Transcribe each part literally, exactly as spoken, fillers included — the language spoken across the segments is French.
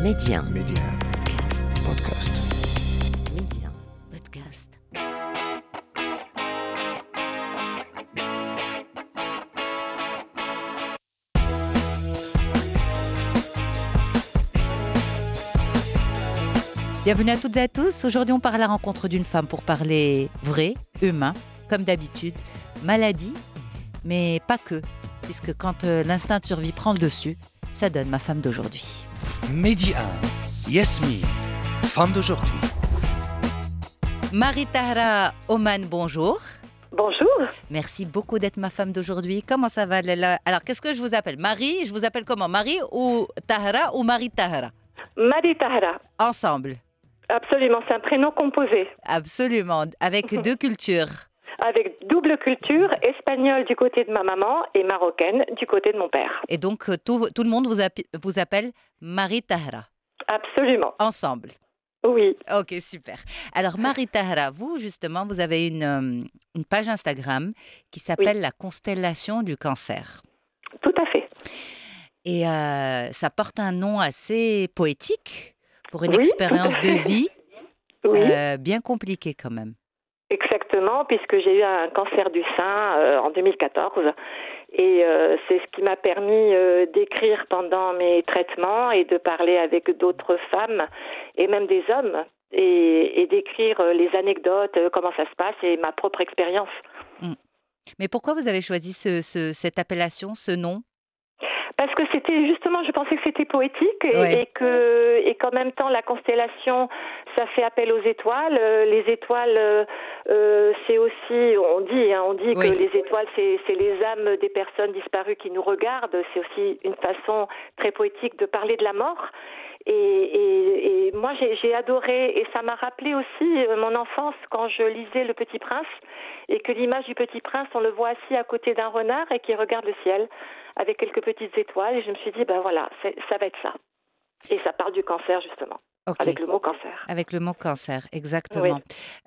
Médien. Médien. Podcast. Médien. Podcast. Bienvenue à toutes et à tous. Aujourd'hui, on part à la rencontre d'une femme pour parler vrai, humain, comme d'habitude, maladie, mais pas que, puisque quand euh, l'instinct de survie prend le dessus, ça donne ma femme d'aujourd'hui. Médien. Yasmine. Femme d'aujourd'hui. Marie Tahra Oman, bonjour. Bonjour. Merci beaucoup d'être ma femme d'aujourd'hui. Comment ça va, Lala? Alors, qu'est-ce que je vous appelle? Marie, je vous appelle comment? Marie ou Tahra ou Marie Tahra? Marie Tahra. Ensemble. Absolument, c'est un prénom composé. Absolument, avec deux cultures. Avec double culture, espagnole du côté de ma maman et marocaine du côté de mon père. Et donc, euh, tout, tout le monde vous, appe- vous appelle Marie Tahra. Absolument. Ensemble. Oui. Ok, super. Alors, Marie Tahra, vous, justement, vous avez une, euh, une page Instagram qui s'appelle Oui. La constellation du cancer. Tout à fait. Et euh, ça porte un nom assez poétique pour une Oui, expérience tout à de fait. vie Oui, euh, bien compliquée quand même. exactement, puisque j'ai eu un cancer du sein euh, en deux mille quatorze. Et euh, c'est ce qui m'a permis euh, d'écrire pendant mes traitements et de parler avec d'autres femmes et même des hommes et, et d'écrire euh, les anecdotes, euh, comment ça se passe et ma propre expérience. Mm. Mais pourquoi vous avez choisi ce, ce- cette appellation, ce nom? Parce que c'était justement, je pensais que c'était poétique et, Ouais. et que et qu'en même temps la constellation, ça fait appel aux étoiles. Euh, les étoiles, euh, euh, c'est aussi, on dit, hein, on dit Oui. que les étoiles, c'est c'est les âmes des personnes disparues qui nous regardent. C'est aussi une façon très poétique de parler de la mort. Et, et, et moi, j'ai j'ai adoré, et ça m'a rappelé aussi euh, mon enfance quand je lisais Le Petit Prince, et que l'image du Petit Prince, on le voit assis à côté d'un renard et qui regarde le ciel avec quelques petites étoiles. Et je me suis dit, ben voilà, c'est- ça va être ça. Et ça parle du cancer, justement, Ok, avec le mot cancer. avec le mot cancer, Oui. exactement.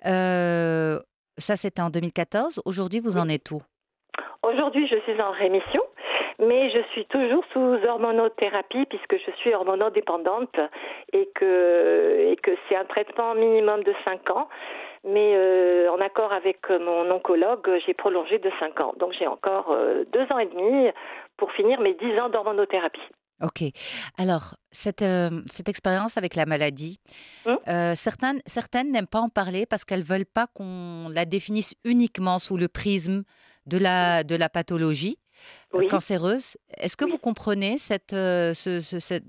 Euh, ça, c'était en deux mille quatorze. Aujourd'hui, vous en êtes où? Aujourd'hui, je suis en rémission, mais je suis toujours sous hormonothérapie puisque je suis hormonodépendante et que, et que c'est un traitement minimum de cinq ans. Mais euh, en accord avec mon oncologue, j'ai prolongé de cinq ans. Donc j'ai encore euh, deux ans et demi pour finir mes dix ans d'hormonothérapie. Ok. Alors, cette, euh, cette expérience avec la maladie, Hum euh, certaines, certaines n'aiment pas en parler parce qu'elles veulent pas qu'on la définisse uniquement sous le prisme de la, de la pathologie euh, Oui. cancéreuse. Est-ce que Oui. vous comprenez cette, euh, ce, ce, cette-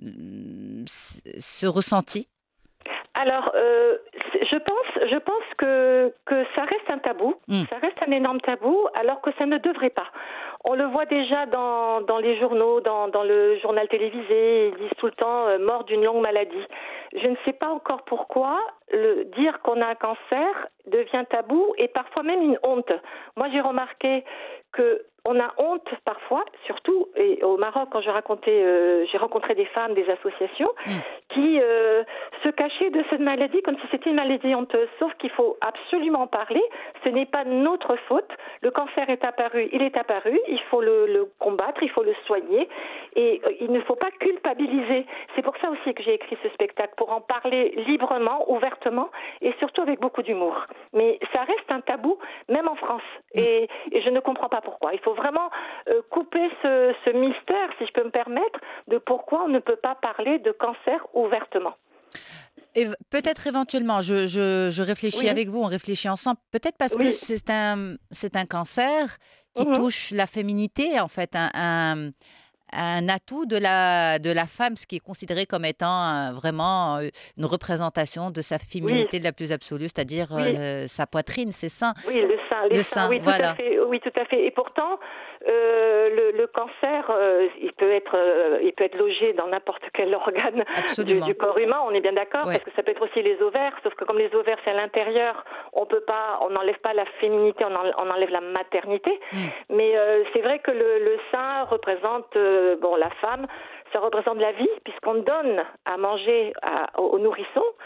ce- ce ressenti? Alors, euh, c'est- je pense, je pense que, que ça reste un tabou, Mm. ça reste un énorme tabou, alors que ça ne devrait pas. On le voit déjà dans, dans les journaux, dans, dans le journal télévisé, ils disent tout le temps euh, mort d'une longue maladie. Je ne sais pas encore pourquoi le, dire qu'on a un cancer devient tabou et parfois même une honte. Moi, j'ai remarqué que on a honte parfois, surtout et au Maroc, quand je racontais, euh, j'ai rencontré des femmes, des associations Mm. qui euh, se cachaient de cette maladie comme si c'était une maladie honteuse. Sauf qu'il faut absolument en parler. Ce n'est pas notre faute. Le cancer est apparu, il est apparu. Il faut le, le combattre, il faut le soigner. Et euh, il ne faut pas culpabiliser. C'est pour ça aussi que j'ai écrit ce spectacle, pour en parler librement, ouvertement et surtout avec beaucoup d'humour. Mais ça reste un tabou, même en France. Et, et je ne comprends pas pourquoi. Il faut vraiment euh, couper ce, ce mystère, si je peux me permettre, de pourquoi on ne peut pas parler de cancer ouvertement. Et v- peut-être éventuellement, je, je, je réfléchis Oui. avec vous, on réfléchit ensemble, peut-être parce que Oui. c'est un, c'est un cancer qui Mhm. touche la féminité, en fait, un, un, un atout de la, de la femme, ce qui est considéré comme étant euh, vraiment euh, une représentation de sa féminité de la plus absolue, c'est-à-dire Oui. euh, sa poitrine, ses seins. Oui, le sein, les Le seins, sein, oui, tout voilà. à fait, oui, tout à fait. Et pourtant, euh, le, le cancer, euh, il peut être, euh, il peut être logé dans n'importe quel organe du, Absolument. du corps humain. On est bien d'accord, Ouais. parce que ça peut être aussi les ovaires. Sauf que comme les ovaires c'est à l'intérieur, on peut pas, on n'enlève pas la féminité, on, en- on enlève la maternité. Mm. Mais euh, c'est vrai que le, le sein représente, euh, bon, la femme, ça représente la vie, puisqu'on donne à manger à- aux, aux nourrissons.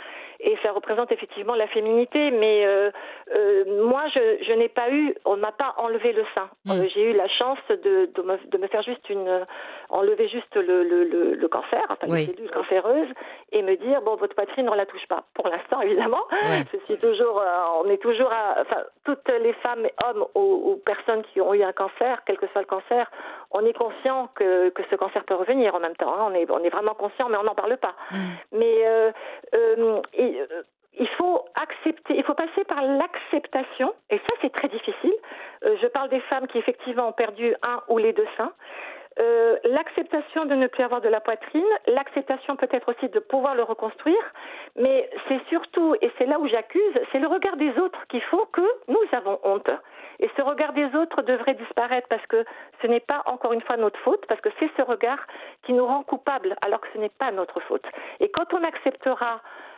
et ça représente effectivement la féminité. Mais euh, euh, moi, je, je n'ai pas eu, on ne m'a pas enlevé le sein. Mmh. Euh, j'ai eu la chance de, de, me, de me faire juste une, enlever juste le, le, le, le cancer, enfin oui. les cellules cancéreuses, et me dire bon, votre poitrine, on la touche pas. Pour l'instant, évidemment, ouais. je suis toujours, euh, on est toujours, à, enfin, toutes les femmes, hommes ou, ou personnes qui ont eu un cancer, quel que soit le cancer, on est conscient que, que ce cancer peut revenir en même temps. Hein. On est, on est vraiment conscient, mais on n'en parle pas. Mmh. Mais euh, euh, et, euh, il faut accepter, il faut passer par l'acceptation, et ça c'est très difficile. Euh, je parle des femmes qui effectivement ont perdu un ou les deux seins. Euh, l'acceptation de ne plus avoir de la poitrine, l'acceptation peut-être aussi de pouvoir le reconstruire, mais c'est surtout, et c'est là où j'accuse, c'est le regard des autres qui font que nous avons honte. Et ce regard des autres devrait disparaître parce que ce n'est pas encore une fois notre faute, parce que c'est ce regard qui nous rend coupables alors que ce n'est pas notre faute. Et quand on acceptera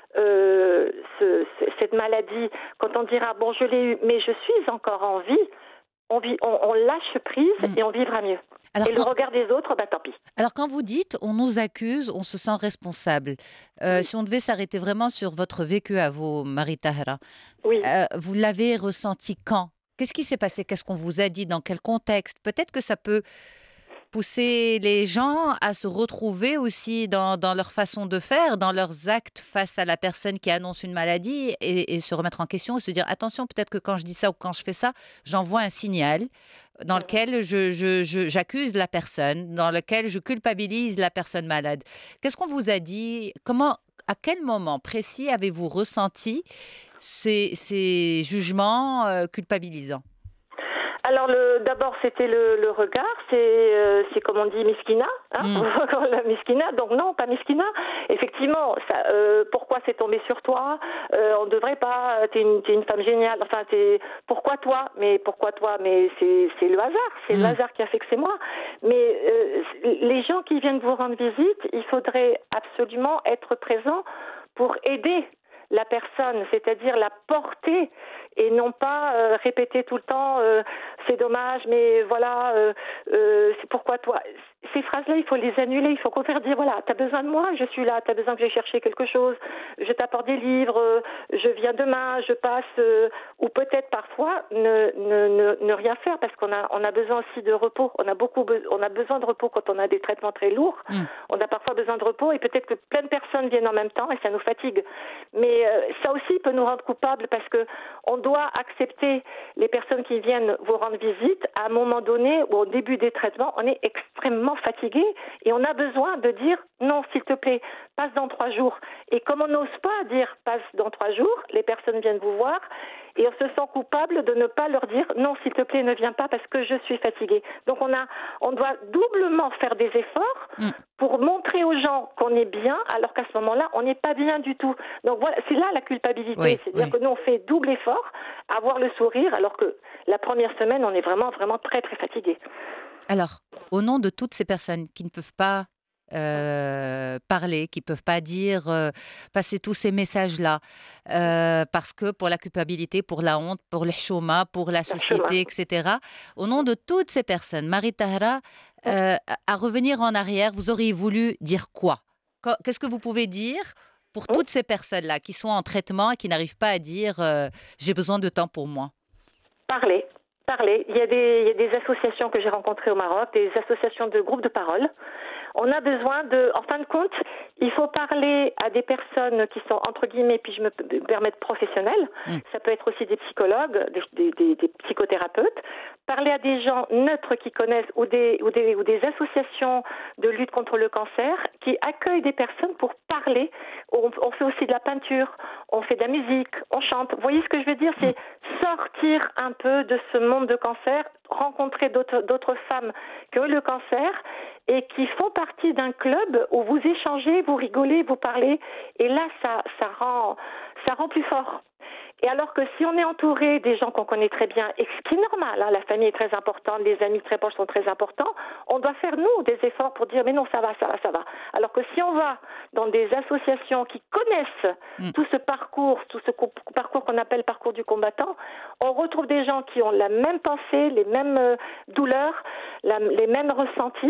euh, ce, cette maladie, quand on dira bon je l'ai eu mais je suis encore en vie, On, vit, on, on lâche prise mmh. et on vivra mieux. Alors, et quand... le regard des autres, bah tant pis. Alors quand vous dites on nous accuse, on se sent responsable. Euh, oui. Si on devait s'arrêter vraiment sur votre vécu à vous, Marie Tahra, oui. euh, vous l'avez ressenti quand? Qu'est-ce qui s'est passé? Qu'est-ce qu'on vous a dit? Dans quel contexte? Peut-être que ça peut pousser les gens à se retrouver aussi dans, dans leur façon de faire, dans leurs actes face à la personne qui annonce une maladie et, et se remettre en question et se dire attention, peut-être que quand je dis ça ou quand je fais ça, j'envoie un signal dans lequel je, je, je, j'accuse la personne, dans lequel je culpabilise la personne malade. Qu'est-ce qu'on vous a dit? Comment, à quel moment précis avez-vous ressenti ces, ces jugements euh, culpabilisants? Alors, le, d'abord, c'était le, le regard, c'est, euh, c'est comme on dit miskina, hein, mm. la miskina, donc non, pas miskina. Effectivement, ça, euh, pourquoi c'est tombé sur toi? euh, On ne devrait pas, t'es une, t'es une femme géniale, enfin, t'es, pourquoi toi? Mais pourquoi toi? Mais c'est, c'est le hasard, c'est mm. le hasard qui a fait que c'est moi. Mais euh, les gens qui viennent vous rendre visite, il faudrait absolument être présent pour aider la personne, c'est-à-dire la porter et non pas euh, répéter tout le temps euh, c'est dommage, mais voilà, euh, euh, c'est pourquoi toi. Ces phrases-là, il faut les annuler, il faut qu'on faire dire voilà, t'as besoin de moi, je suis là, t'as besoin que j'ai cherché quelque chose, je t'apporte des livres, euh, je viens demain, je passe, euh, ou peut-être parfois ne, ne, ne, ne rien faire parce qu'on a, on a besoin aussi de repos, on a beaucoup, be- on a besoin de repos quand on a des traitements très lourds, mmh. on a parfois besoin de repos et peut-être que plein de personnes viennent en même temps et ça nous fatigue. Mais euh, ça aussi peut nous rendre coupables parce que on doit accepter les personnes qui viennent vous rendre visite à un moment donné ou au début des traitements, on est extrêmement fatigué et on a besoin de dire non, s'il te plaît, passe dans trois jours. Et comme on n'ose pas dire passe dans trois jours, les personnes viennent vous voir et on se sent coupable de ne pas leur dire non, s'il te plaît, ne viens pas parce que je suis fatiguée. Donc on a, on doit doublement faire des efforts mm. pour montrer aux gens qu'on est bien, alors qu'à ce moment-là, on n'est pas bien du tout. Donc voilà, c'est là la culpabilité, oui, c'est-à-dire oui. que nous on fait double effort, avoir le sourire, alors que la première semaine, on est vraiment, vraiment très, très fatigué. Alors, au nom de toutes ces personnes qui ne peuvent pas Euh, parler, qui ne peuvent pas dire, euh, passer tous ces messages-là, euh, parce que pour la culpabilité, pour la honte, pour le chouma, pour la société, et cetera. Au nom de toutes ces personnes, Marie Tahra, euh, à revenir en arrière, vous auriez voulu dire quoi? Qu'est-ce que vous pouvez dire pour toutes ces personnes-là qui sont en traitement et qui n'arrivent pas à dire euh, « j'ai besoin de temps pour moi » ? Parler. Parler. Il y a des, il y a des associations que j'ai rencontrées au Maroc, des associations de groupes de parole. On a besoin de, en fin de compte, il faut parler à des personnes qui sont, entre guillemets, puis je me permets de professionnels, mmh. ça peut être aussi des psychologues, des, des, des psychothérapeutes, parler à des gens neutres qui connaissent ou des, ou, des, ou des associations de lutte contre le cancer qui accueillent des personnes pour parler. On, on fait aussi de la peinture, on fait de la musique, on chante. Vous voyez ce que je veux dire? C'est sortir un peu de ce monde de cancer, rencontrer d'autres, d'autres femmes qui ont eu le cancer et qui font partie d'un club où vous échangez, vous rigolez, vous parlez, et là, ça, ça rend, ça rend plus fort. Et alors que si on est entouré des gens qu'on connaît très bien, et ce qui est normal, hein, la famille est très importante, les amis très proches sont très importants, on doit faire, nous, des efforts pour dire, mais non, ça va, ça va, ça va. Alors que si on va dans des associations qui connaissent mmh. tout ce parcours, tout ce parcours qu'on appelle parcours du combattant, on retrouve des gens qui ont la même pensée, les mêmes euh, douleurs, la, les mêmes ressentis,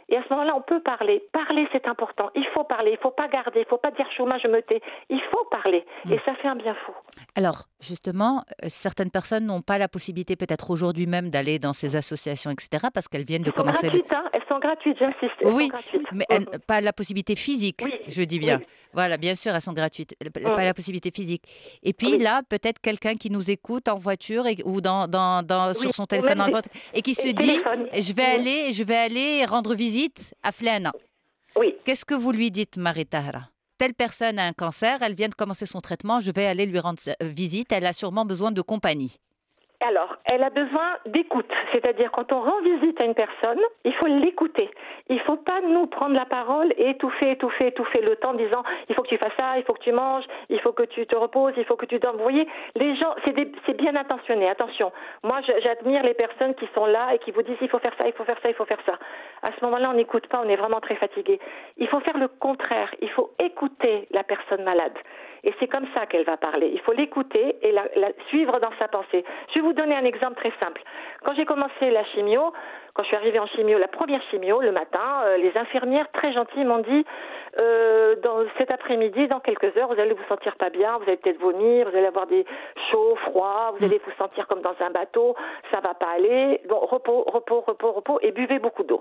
Et à ce moment-là, on peut parler. Parler, c'est important. Il faut parler. Il ne faut pas garder. Il ne faut pas dire chômage, je me tais. Il faut parler. Mmh. Et ça fait un bien fou. Alors, justement, certaines personnes n'ont pas la possibilité, peut-être aujourd'hui même, d'aller dans ces associations, et cetera, parce qu'elles viennent de elles sont commencer... Gratuites, le... hein. Elles sont gratuites, j'insiste. Elles oui, sont gratuites. mais elles, pas la possibilité physique, oui. je dis bien. Oui. Voilà, bien sûr, elles sont gratuites. Pas mmh. la possibilité physique. Et puis oui. là, peut-être quelqu'un qui nous écoute en voiture et, ou dans, dans, dans, oui. sur son téléphone, dans le des... et qui et se dit, téléphone. je vais mmh. aller, je vais aller rendre visite à Flana. Oui. Qu'est-ce que vous lui dites, Marie Tahra? Telle personne a un cancer, elle vient de commencer son traitement, je vais aller lui rendre visite, elle a sûrement besoin de compagnie. Alors, elle a besoin d'écoute, c'est-à-dire quand on rend visite à une personne, il faut l'écouter. Il ne faut pas nous prendre la parole et étouffer, étouffer, étouffer le temps en disant il faut que tu fasses ça, il faut que tu manges, il faut que tu te reposes, il faut que tu dormes. Vous voyez, les gens, c'est, des, c'est bien intentionné, attention. Moi, j'admire les personnes qui sont là et qui vous disent il faut faire ça, il faut faire ça, il faut faire ça. À ce moment-là, on n'écoute pas, on est vraiment très fatigué. Il faut faire le contraire, il faut écouter la personne malade. Et c'est comme ça qu'elle va parler. Il faut l'écouter et la, la suivre dans sa pensée. Je vais vous donner un exemple très simple. Quand j'ai commencé la chimio, quand je suis arrivée en chimio, la première chimio, le matin, euh, les infirmières très gentilles m'ont dit euh, dans cet après-midi, dans quelques heures, vous allez vous sentir pas bien, vous allez peut-être vomir, vous allez avoir des chauds, froids, vous allez vous sentir comme dans un bateau, ça va pas aller. Bon, repos, repos, repos, repos et buvez beaucoup d'eau.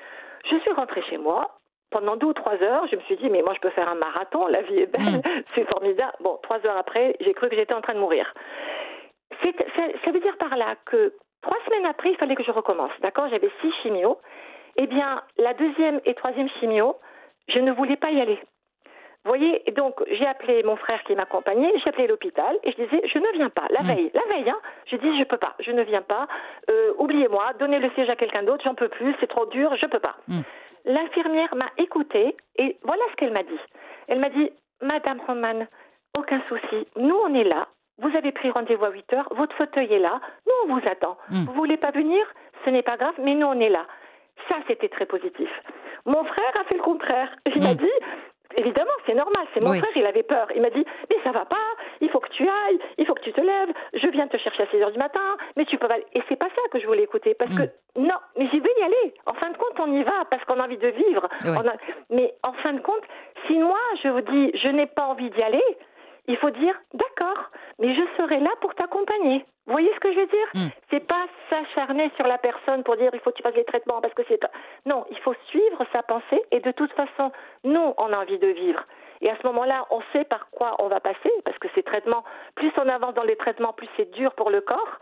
Je suis rentrée chez moi. Pendant deux ou trois heures, je me suis dit, mais moi, je peux faire un marathon, la vie est belle, mmh. c'est formidable. Bon, trois heures après, j'ai cru que j'étais en train de mourir. C'est, ça, ça veut dire par là que trois semaines après, il fallait que je recommence, d'accord? J'avais six chimios. Eh bien, la deuxième et troisième chimio, je ne voulais pas y aller. Vous voyez, donc, j'ai appelé mon frère qui m'accompagnait, j'ai appelé l'hôpital et je disais, je ne viens pas, la mmh. veille, la veille, hein, je dis, je peux pas, je ne viens pas, euh, oubliez-moi, donnez le siège à quelqu'un d'autre, j'en peux plus, c'est trop dur, je peux pas. Mmh. L'infirmière m'a écoutée et voilà ce qu'elle m'a dit. Elle m'a dit, Madame Roman, aucun souci, nous on est là, vous avez pris rendez-vous à huit heures, votre fauteuil est là, nous on vous attend. Mmh. Vous voulez pas venir? Ce n'est pas grave, mais nous on est là. Ça, c'était très positif. Mon frère a fait le contraire. Il mmh. m'a dit, évidemment, c'est normal, c'est mon oui. frère, il avait peur. Il m'a dit, mais ça va pas, il faut que tu ailles, il faut que tu te lèves, je viens te chercher à six heures du matin, mais tu peux pas... Et c'est pas ça que je voulais écouter, parce mmh. que, non, mais j'y vais y aller. En fin de compte, on y va, parce qu'on a envie de vivre. Oui. On a... Mais en fin de compte, si moi, je vous dis, je n'ai pas envie d'y aller, il faut dire, d'accord, mais je serai là pour t'accompagner. Vous voyez ce que je veux dire? mmh. C'est pas s'acharner sur la personne pour dire il faut que tu fasses les traitements parce que c'est pas... Non, il faut suivre sa pensée et de toute façon, nous, on a envie de vivre. Et à ce moment-là, on sait par quoi on va passer parce que ces traitements, plus on avance dans les traitements, plus c'est dur pour le corps.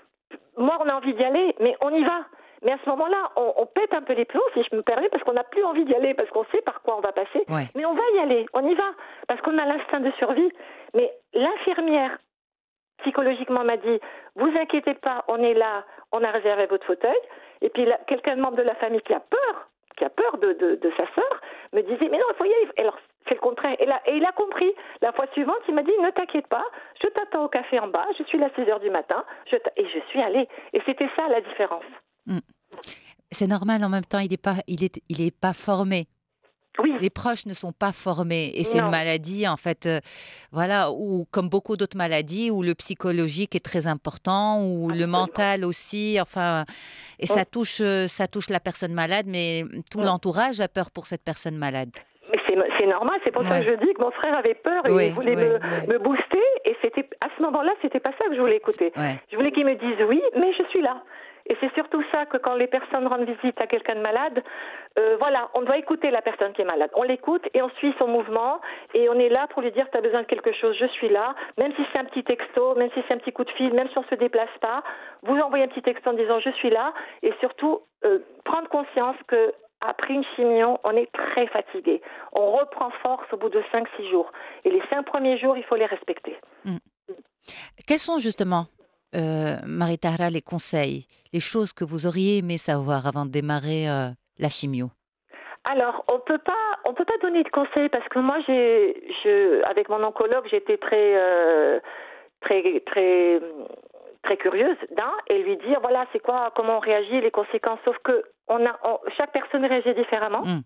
Moi, on a envie d'y aller, mais on y va. Mais à ce moment-là, on, on pète un peu les plombs, si je me permets, parce qu'on n'a plus envie d'y aller, parce qu'on sait par quoi on va passer. Ouais. Mais on va y aller, on y va, parce qu'on a l'instinct de survie. Mais l'infirmière, psychologiquement, m'a dit, vous inquiétez pas, on est là, on a réservé votre fauteuil. Et puis, là, quelqu'un de membre de la famille qui a peur, qui a peur de, de, de sa sœur, me disait, mais non, il faut y aller. Et alors, c'est le contraire. Et, là, et il a compris. La fois suivante, il m'a dit, ne t'inquiète pas, je t'attends au café en bas, je suis là à six heures du matin, je et je suis allée. Et c'était ça, la différence. Mmh. C'est normal, en même temps, il n'est pas, il est, il est pas formé. Oui. Les proches ne sont pas formés et c'est non. une maladie, en fait, euh, voilà, où, comme beaucoup d'autres maladies, où le psychologique est très important, où Absolument. le mental aussi, enfin, et oui. ça touche, ça touche la personne malade, mais tout oui. l'entourage a peur pour cette personne malade. Mais c'est, c'est normal, c'est pour ouais. ça que je dis que mon frère avait peur et oui, il voulait oui, me, oui. me booster et c'était, à ce moment-là, c'était pas ça que je voulais écouter. Ouais. Je voulais qu'il me dise oui, mais je suis là. Et c'est surtout ça que quand les personnes rendent visite à quelqu'un de malade, euh, voilà, on doit écouter la personne qui est malade. On l'écoute et on suit son mouvement et on est là pour lui dire tu as besoin de quelque chose, je suis là. Même si c'est un petit texto, même si c'est un petit coup de fil, même si on ne se déplace pas, vous envoyez un petit texto en disant je suis là et surtout euh, prendre conscience que après une chimio, on est très fatigué. On reprend force au bout de cinq six jours. Et les cinq premiers jours, il faut les respecter. Mmh. Quels sont justement Euh, Marie Tahra, les conseils, les choses que vous auriez aimé savoir avant de démarrer euh, la chimio? Alors, on peut pas, on peut pas donner de conseils parce que moi, j'ai, je, avec mon oncologue, j'étais très, euh, très, très, très curieuse d'un et lui dire voilà, c'est quoi, comment on réagit, les conséquences. Sauf que on a, on, chaque personne réagit différemment. Mm.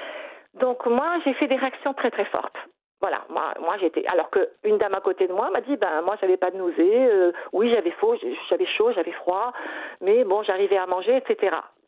Donc moi, j'ai fait des réactions très très fortes. Voilà, moi, moi j'étais. Alors qu'une dame à côté de moi m'a dit, ben moi j'avais pas de nausée, euh, oui j'avais faux, j'avais chaud, j'avais froid, mais bon j'arrivais à manger, et cetera.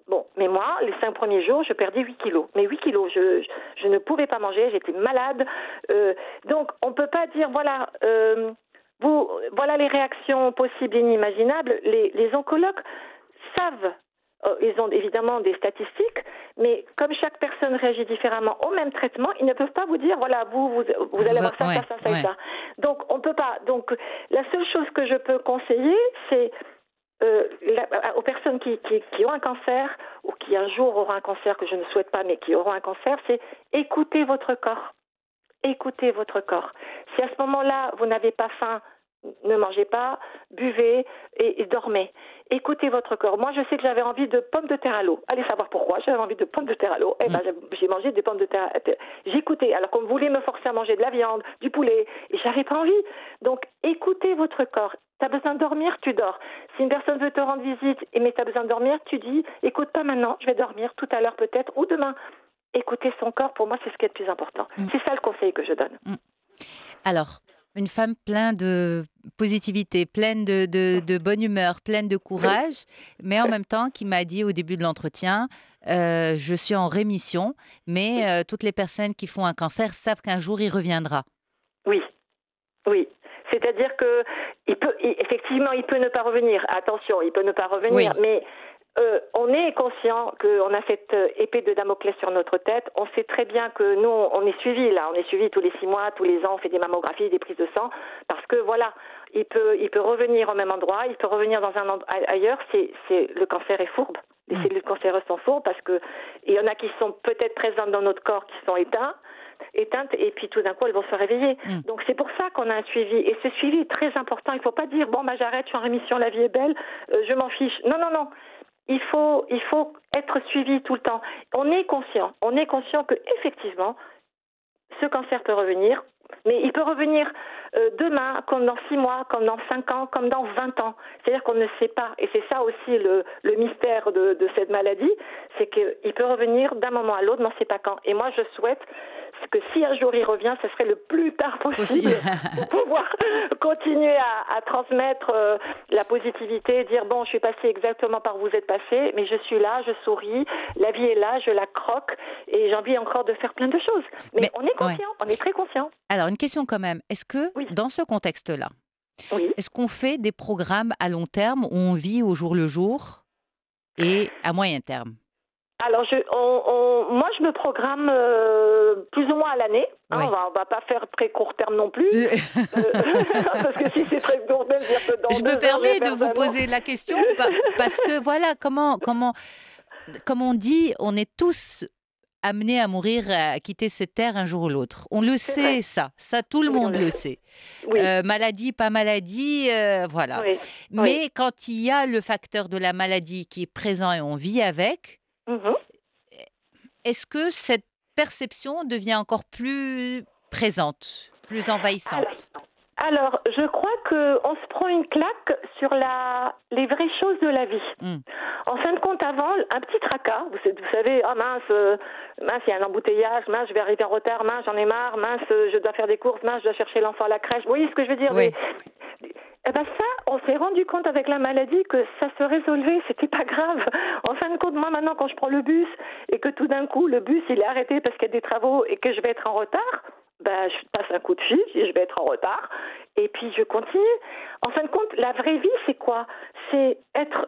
Bon, mais moi, les cinq premiers jours, je perdais huit kilos. Mais huit kilos, je, je, je ne pouvais pas manger, j'étais malade. Euh, donc, on ne peut pas dire, voilà, euh, vous, voilà les réactions possibles et inimaginables. Les, les oncologues savent, euh, ils ont évidemment des statistiques, mais comme chaque personne réagit différemment au même traitement, ils ne peuvent pas vous dire, voilà, vous, vous, vous allez avoir ça, ouais, ça, ça, ça ouais. et ça. Donc, on ne peut pas. Donc, la seule chose que je peux conseiller, c'est Euh, la, aux personnes qui, qui, qui ont un cancer ou qui un jour auront un cancer que je ne souhaite pas mais qui auront un cancer, c'est écoutez votre corps. Écoutez votre corps. Si à ce moment-là, vous n'avez pas faim, ne mangez pas, buvez et, et dormez. Écoutez votre corps. Moi, je sais que j'avais envie de pommes de terre à l'eau. Allez savoir pourquoi. J'avais envie de pommes de terre à l'eau. Eh ben, j'ai mangé des pommes de terre. J'écoutais. Alors qu'on voulait me forcer à manger de la viande, du poulet, et j'avais pas envie. Donc, écoutez votre corps. T'as besoin de dormir, tu dors. Si une personne veut te rendre visite, mais t'as besoin de dormir, tu dis, écoute pas maintenant, je vais dormir tout à l'heure peut-être, ou demain. Écouter son corps, pour moi, c'est ce qui est le plus important. Mm. C'est ça le conseil que je donne. Mm. Alors, une femme pleine de positivité, pleine de, de, de bonne humeur, pleine de courage, mais en même temps qui m'a dit au début de l'entretien, euh, je suis en rémission, mais euh, toutes les personnes qui font un cancer savent qu'un jour il reviendra. Oui, oui. C'est-à-dire que il peut, il, effectivement, il peut ne pas revenir. Attention, il peut ne pas revenir, oui. mais euh, on est conscient qu'on a cette épée de Damoclès sur notre tête. On sait très bien que nous, on est suivi là, on est suivi tous les six mois, tous les ans, on fait des mammographies, des prises de sang, parce que voilà, il peut, il peut revenir au même endroit, il peut revenir dans un endroit ailleurs. C'est, c'est le cancer est fourbe. Les cellules cancéreuses sont fourbes parce que il y en a qui sont peut-être présentes dans notre corps qui sont éteints. éteintes et puis tout d'un coup elles vont se réveiller. Mm. Donc c'est pour ça qu'on a un suivi et ce suivi est très important. Il ne faut pas dire bon bah j'arrête, je suis en rémission, la vie est belle, euh, je m'en fiche. Non non non. Il faut il faut être suivi tout le temps. On est conscient, on est conscient que effectivement ce cancer peut revenir, mais il peut revenir euh, demain, comme dans six mois, comme dans cinq ans, comme dans vingt ans. C'est-à-dire qu'on ne sait pas. Et c'est ça aussi le, le mystère de, de cette maladie, c'est qu'il peut revenir d'un moment à l'autre, mais on ne sait pas quand. Et moi, je souhaite que si un jour il revient, ce serait le plus tard possible pour pouvoir continuer à, à transmettre euh, la positivité, dire bon, je suis passée exactement par où vous êtes passé, mais je suis là, je souris, la vie est là, je la croque et j'ai envie encore de faire plein de choses. Mais, mais on est conscient, ouais. on est très conscient. Alors, une question quand même. Est-ce que oui. dans ce contexte-là, oui. est-ce qu'on fait des programmes à long terme où on vit au jour le jour et à moyen terme? Alors, je, on, on, moi, je me programme euh, plus ou moins à l'année. Hein, oui. On va, on va pas faire très court terme non plus. euh, parce que si c'est très court terme, c'est-à-dire que dans je deux me permets heures, de vous poser la question parce que voilà, comment, comment, comme on dit, on est tous amenés à mourir, à quitter cette terre un jour ou l'autre. On le sait, vrai. ça. Ça, tout le oui, monde le sait. Oui. Euh, maladie, pas maladie, euh, voilà. Oui. Mais oui. quand il y a le facteur de la maladie qui est présent et on vit avec, mm-hmm. est-ce que cette perception devient encore plus présente, plus envahissante? Alors, alors je crois qu'on se prend une claque sur la, les vraies choses de la vie. Mm. En fin de compte, avant, un petit tracas, vous, vous savez, ah oh, mince, euh, mince, il y a un embouteillage, mince, je vais arriver en retard, mince, j'en ai marre, mince, je dois faire des courses, mince, je dois chercher l'enfant à la crèche. Vous voyez ce que je veux dire? Oui. Mais, eh ben ça, on s'est rendu compte avec la maladie que ça se résolvait, c'était pas grave. En fin de compte, moi maintenant, quand je prends le bus et que tout d'un coup, le bus, il est arrêté parce qu'il y a des travaux et que je vais être en retard, ben, je passe un coup de fil, je vais être en retard, et puis je continue. En fin de compte, la vraie vie, c'est quoi? C'est être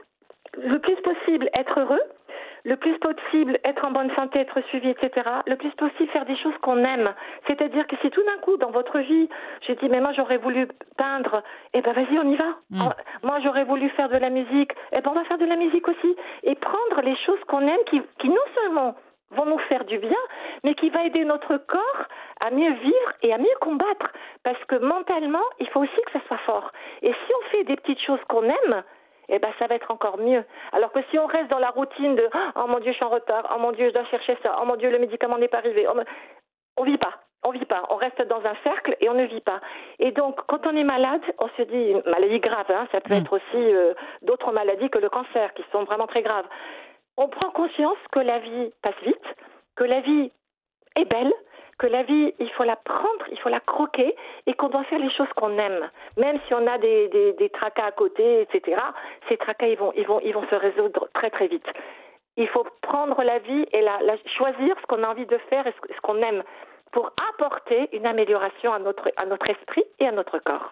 le plus possible, être heureux, le plus possible, être en bonne santé, être suivi, et cetera. Le plus possible, faire des choses qu'on aime. C'est-à-dire que si tout d'un coup, dans votre vie, j'ai dit, mais moi, j'aurais voulu peindre, eh ben vas-y, on y va. Mmh. Moi, j'aurais voulu faire de la musique, eh ben on va faire de la musique aussi. Et prendre les choses qu'on aime, qui, qui non seulement vont nous faire du bien, mais qui va aider notre corps à mieux vivre et à mieux combattre. Parce que mentalement, il faut aussi que ça soit fort. Et si on fait des petites choses qu'on aime, eh ben ça va être encore mieux. Alors que si on reste dans la routine de « Oh mon Dieu, je suis en retard. Oh mon Dieu, je dois chercher ça. Oh mon Dieu, le médicament n'est pas arrivé. Oh, » on vit pas. On vit pas. On reste dans un cercle et on ne vit pas. Et donc, quand on est malade, on se dit, une maladie grave, hein, ça peut mmh. être aussi euh, d'autres maladies que le cancer, qui sont vraiment très graves. On prend conscience que la vie passe vite, que la vie est belle, que la vie, il faut la prendre, il faut la croquer et qu'on doit faire les choses qu'on aime. Même si on a des, des, des tracas à côté, et cetera, ces tracas, ils vont, ils vont, ils vont se résoudre très très vite. Il faut prendre la vie et la, la, choisir ce qu'on a envie de faire et ce, ce qu'on aime pour apporter une amélioration à notre, à notre esprit et à notre corps.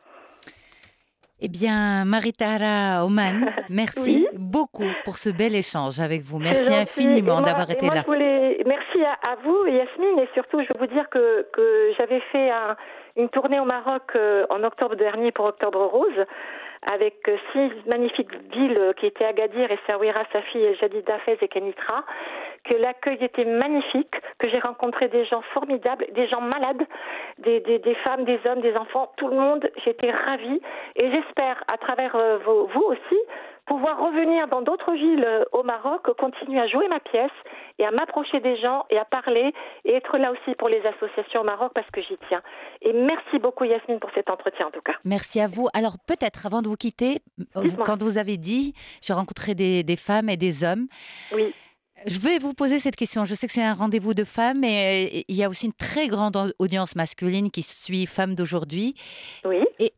Eh bien, Marie-Tahara Oman, merci oui. beaucoup pour ce bel échange avec vous. Merci infiniment moi, d'avoir été moi, là. Je voulais, merci à, à vous, Yasmine, et surtout, je veux vous dire que, que j'avais fait un, une tournée au Maroc euh, en octobre dernier pour Octobre Rose, avec euh, six magnifiques villes euh, qui étaient Agadir, Essaouira, Safi, Jadida, Fez et Kenitra, que l'accueil était magnifique, que j'ai rencontré des gens formidables, des gens malades, des, des, des femmes, des hommes, des enfants, tout le monde. J'étais ravie et j'espère, à travers euh, vos, vous aussi, pouvoir revenir dans d'autres villes euh, au Maroc, continuer à jouer ma pièce et à m'approcher des gens et à parler et être là aussi pour les associations au Maroc parce que j'y tiens. Et merci beaucoup Yasmine pour cet entretien en tout cas. Merci à vous. Alors peut-être avant de vous quitter, Dites-moi. Quand vous avez dit j'ai rencontré des, des femmes et des hommes, oui. Je vais vous poser cette question. Je sais que c'est un rendez-vous de femmes, mais il y a aussi une très grande audience masculine qui suit Femmes d'aujourd'hui. Oui. Et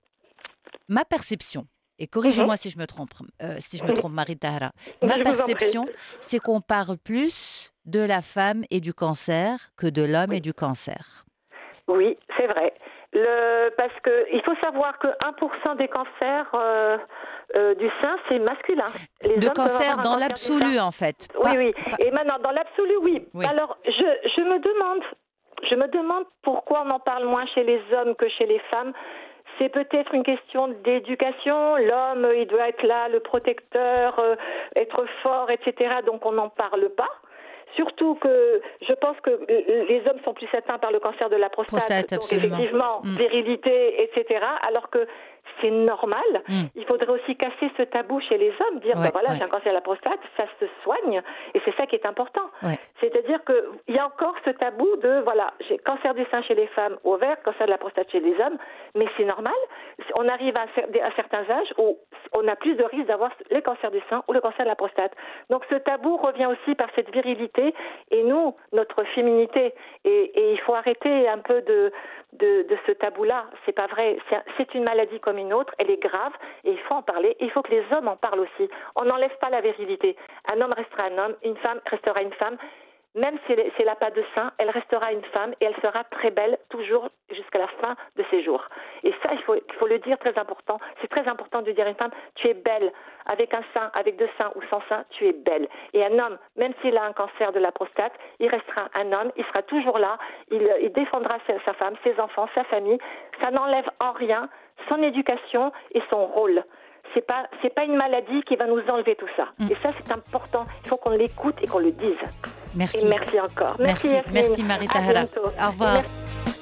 ma perception, et corrigez-moi mm-hmm. si je me trompe, euh, si je me trompe, Marie-Tahara, ma perception, c'est qu'on parle plus de la femme et du cancer que de l'homme oui. et du cancer. Oui, c'est vrai. Le, parce que il faut savoir que un pour cent des cancers euh, euh, du sein, c'est masculin. Les de cancer dans l'absolu, en fait. Oui, pas, oui. Pas... Et maintenant, dans l'absolu, oui. oui. Alors, je, je me demande, je me demande pourquoi on en parle moins chez les hommes que chez les femmes. C'est peut-être une question d'éducation. L'homme, il doit être là, le protecteur, euh, être fort, et cetera. Donc, on n'en parle pas. Surtout que je pense que les hommes sont plus atteints par le cancer de la prostate, prostate donc absolument. effectivement, mmh. virilité, et cetera. Alors que c'est normal. Mmh. Il faudrait aussi casser ce tabou chez les hommes, dire ouais, ben voilà, ouais. j'ai un cancer de la prostate, ça se soigne, et c'est ça qui est important. Ouais. C'est-à-dire qu'il y a encore ce tabou de voilà, j'ai cancer du sein chez les femmes, ovaire, cancer de la prostate chez les hommes, mais c'est normal. On arrive à, à certains âges où on a plus de risques d'avoir le cancer du sein ou le cancer de la prostate. Donc ce tabou revient aussi par cette virilité et nous, notre féminité. Et, et il faut arrêter un peu de, de, de ce tabou-là. C'est pas vrai. C'est, c'est une maladie comme une autre. Elle est grave et il faut en parler. Et il faut que les hommes en parlent aussi. On n'enlève pas la virilité. Un homme restera un homme, une femme restera une femme. Même si elle n'a pas de sein, elle restera une femme et elle sera très belle toujours jusqu'à la fin de ses jours. Et ça, il faut, il faut le dire, très important. C'est très important de dire à une femme, tu es belle. Avec un sein, avec deux seins ou sans sein, tu es belle. Et un homme, même s'il a un cancer de la prostate, il restera un homme, il sera toujours là, il, il défendra sa, sa femme, ses enfants, sa famille. Ça n'enlève en rien son éducation et son rôle. C'est pas, c'est pas une maladie qui va nous enlever tout ça. Mmh. Et ça, c'est important. Il faut qu'on l'écoute et qu'on le dise. Merci. Et merci encore. Merci, merci, merci Marie-Tahara. Au revoir. Merci.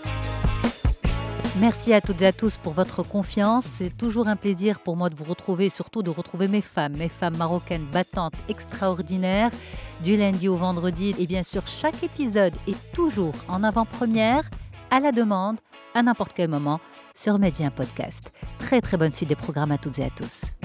Merci à toutes et à tous pour votre confiance. C'est toujours un plaisir pour moi de vous retrouver, surtout de retrouver mes femmes, mes femmes marocaines battantes, extraordinaires, du lundi au vendredi. Et bien sûr, chaque épisode est toujours en avant-première, à la demande, à n'importe quel moment, sur Média Podcast. Très très bonne suite des programmes à toutes et à tous.